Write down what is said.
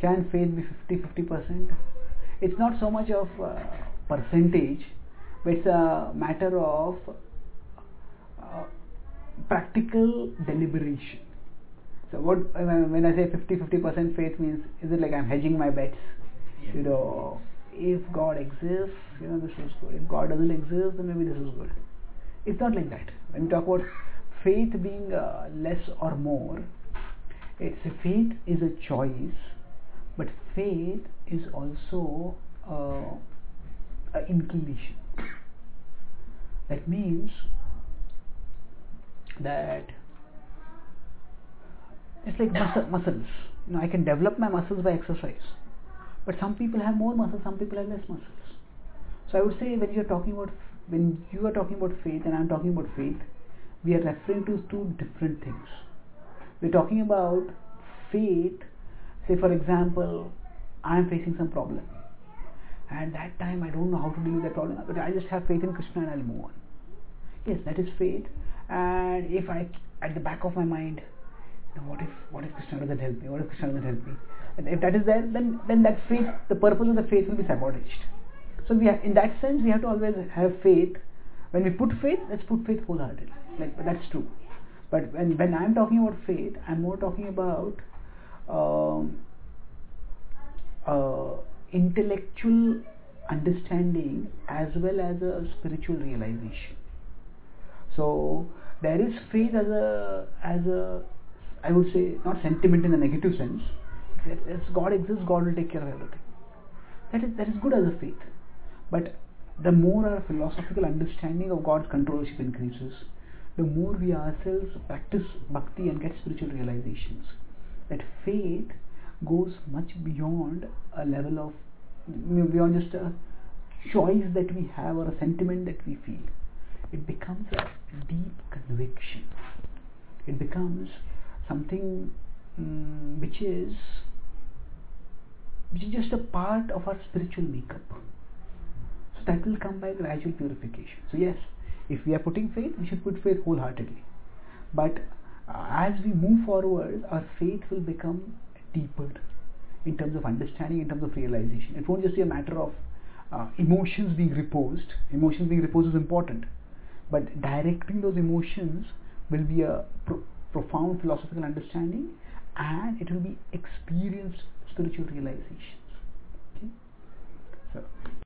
can faith be 50%? It's not so much of percentage, but it's a matter of practical deliberation. So what when I say 50% faith means, is it like I'm hedging my bets? Yeah. If God exists, this is good. If God doesn't exist, then maybe this is good. It's not like that. When we talk about faith being less or more, faith is a choice, but faith is also an inclination. That means that it's like muscles. I can develop my muscles by exercise, but some people have more muscles, some people have less muscles. So I would say when you are talking about faith and I'm talking about faith, we are referring to two different things. We're talking about faith. Say for example, I am facing some problem, and that time I don't know how to deal with that problem, but I just have faith in Krishna and I'll move on. Yes, that is faith. And if I, at the back of my mind, what if Krishna doesn't help me? What if Krishna doesn't help me? And if that is there, then that faith, the purpose of the faith will be sabotaged. So in that sense, we have to always have faith. When we put faith, let's put faith wholeheartedly. That's true. But when I'm talking about faith, I'm more talking about intellectual understanding as well as a spiritual realization. So there is faith as a I would say, not sentiment in the negative sense. If God exists, God will take care of everything. That is good as a faith. But the more our philosophical understanding of God's controllership increases, the more we ourselves practice bhakti and get spiritual realizations. That faith goes much beyond a level of, beyond just a choice that we have or a sentiment that we feel. It becomes a deep conviction. It becomes something which is just a part of our spiritual makeup. So that will come by gradual purification. So yes, if we are putting faith, we should put faith wholeheartedly. But as we move forward, our faith will become deeper in terms of understanding, in terms of realization. It won't just be a matter of emotions being reposed. Emotions being reposed is important, but directing those emotions will be a profound philosophical understanding, and it will be experienced spiritual realizations. Okay? So